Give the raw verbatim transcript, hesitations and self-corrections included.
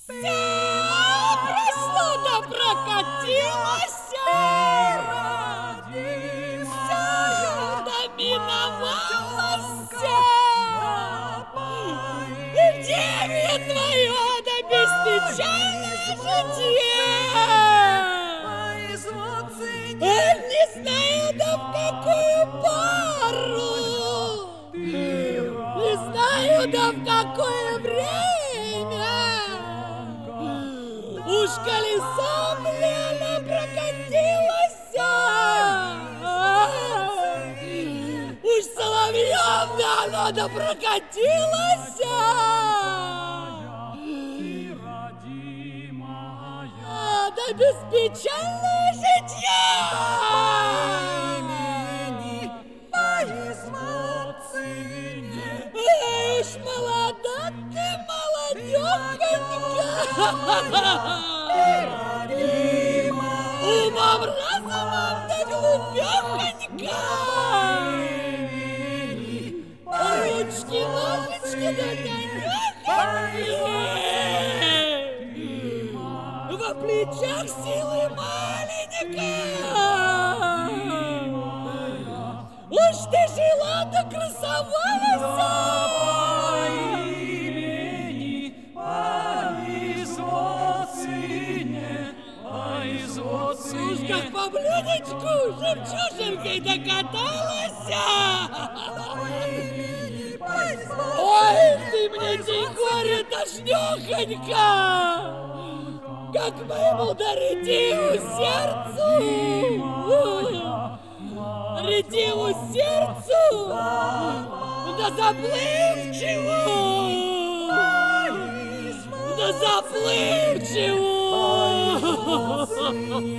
прошло да прокатилося, да миновалося. Дев'я твоё да беспечальное житье. Не знаю, да в какую пору, не знаю, да в какое время. Уж колесом Лена прокатилася, уж соловьем да да прокатилася. Да беспечальное житье. Эй, уж молода ты, молодёхонька. Умом, разумом да глупёхонька. Ручки, ножички да тонёхоньки. Во плечах силы маленькая. Уж ты жила да красовалась. Уж как по блюдечку жемчужинкой докаталась. Ой, ты мне день горе тошнёхонька. Как моему даритиву сердцу, даритиву сердцу, да заплывчиву, да заплывчиву.